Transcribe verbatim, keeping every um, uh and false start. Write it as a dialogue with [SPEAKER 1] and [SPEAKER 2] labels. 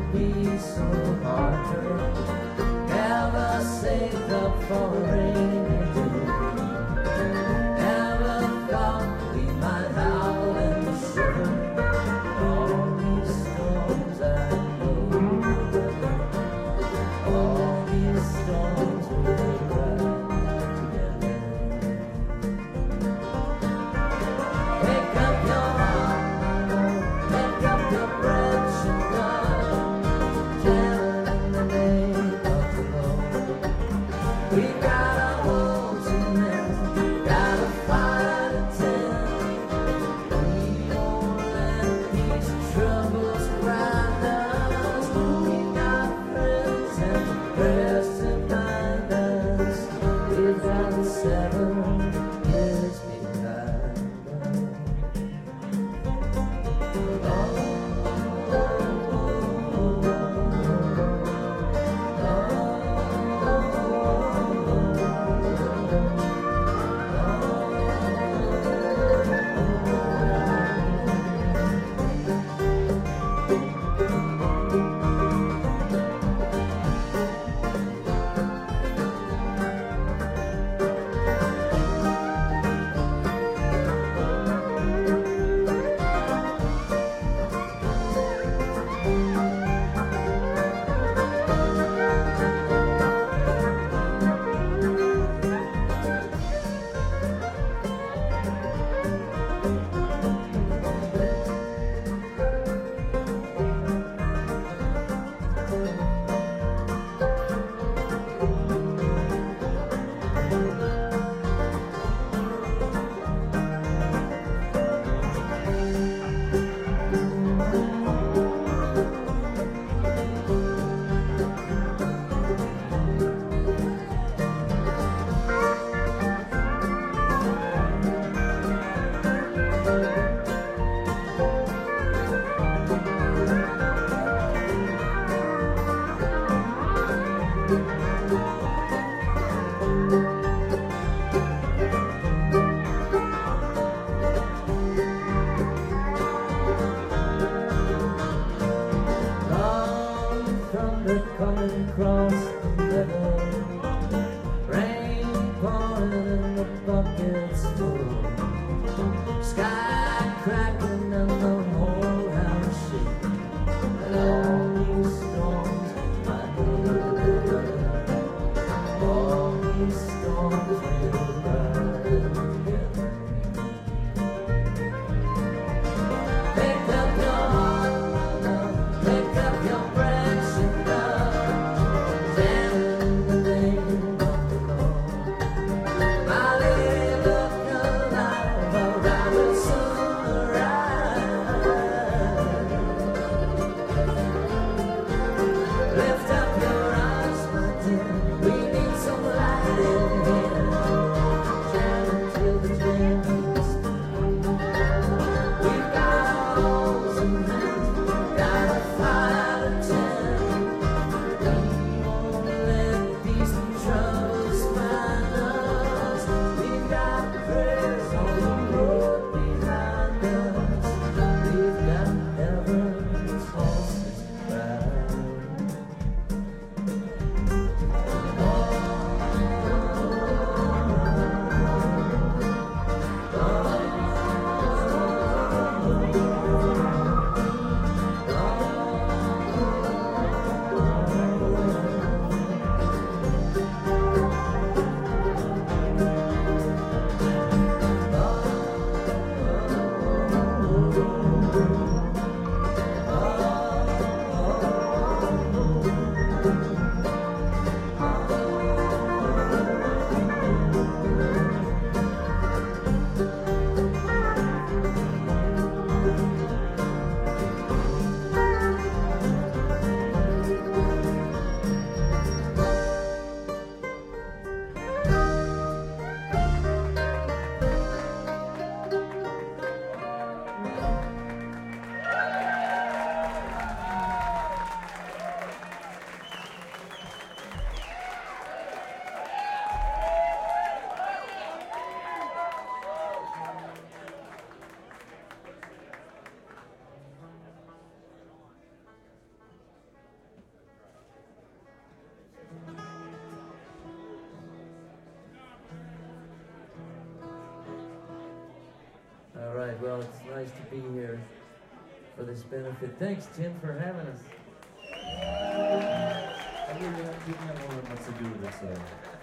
[SPEAKER 1] be so hard hurt. Never saved up for a rainy day. Never thought we might howl and shiver. All these storms I know. All these storms we'll ride together. Pick up your heart, my love. Pick up your breath and run. Gentle in the name of the Lord. We got nice to be here for this benefit. Thanks, Tim, for having us.
[SPEAKER 2] I really didn't have much to do with this. Uh,